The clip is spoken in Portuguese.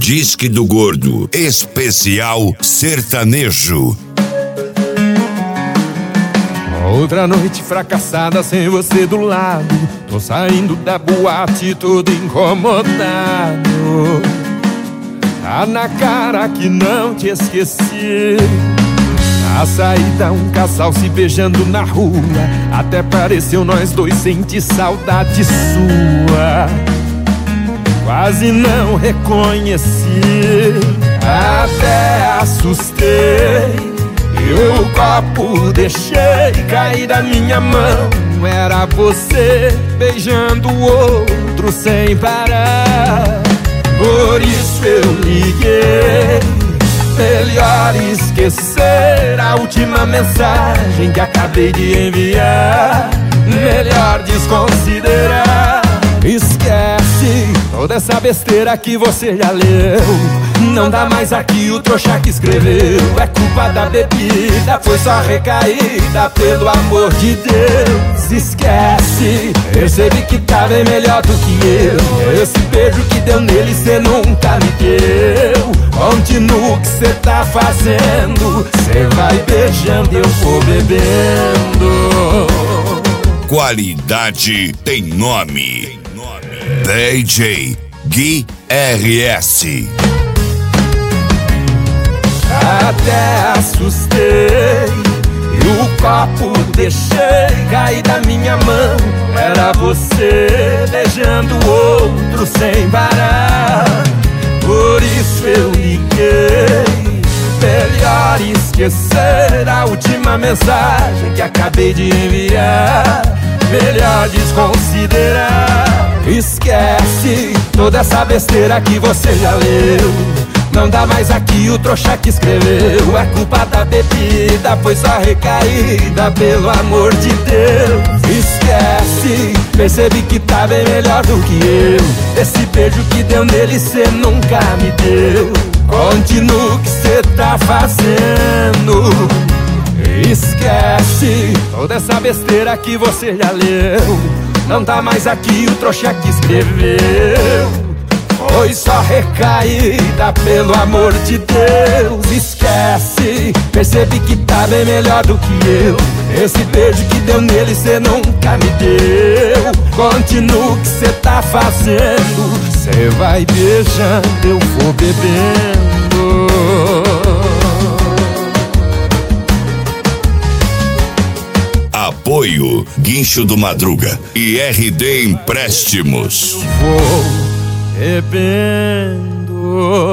Disque do Gordo, especial sertanejo. Outra noite fracassada sem você do lado. Tô saindo da boate todo incomodado. Tá na cara que não te esqueci. Na saída um casal se beijando na rua. Até pareceu nós dois sentir saudade sua. Quase não reconheci, até assustei. E o copo deixei cair da minha mão. Era você beijando o outro sem parar. Por isso eu liguei. Melhor esquecer a última mensagem que acabei de enviar. Melhor desconsiderar. Esquece toda essa besteira que você já leu. Não dá mais aqui o trouxa que escreveu. É culpa da bebida, foi só recaída, pelo amor de Deus. Esquece, percebi que tá bem melhor do que eu. Esse beijo que deu nele cê nunca me deu. Continua o que cê tá fazendo. Cê vai beijando e eu vou bebendo. Qualidade tem nome. DJ Gui RS. Até assustei e o copo deixei cair da minha mão. Era você beijando o outro sem parar. Por isso eu liguei. Melhor esquecer a última mensagem que acabei de enviar. Melhor desconsiderar. Esquece toda essa besteira que você já leu. Não dá mais aqui o trouxa que escreveu. É culpa da bebida, foi só recaída, pelo amor de Deus. Esquece, percebi que tá bem melhor do que eu. Esse beijo que deu nele cê nunca me deu. Continua o que cê tá fazendo. Esquece toda essa besteira que você já leu. Não tá mais aqui o trouxa que escreveu. Foi só recaída, pelo amor de Deus. Esquece, percebi que tá bem melhor do que eu. Esse beijo que deu nele cê nunca me deu. Continua o que cê tá fazendo. Cê vai beijando, eu vou bebendo. Apoio Guincho do Madruga e RD Empréstimos. Vou bebendo.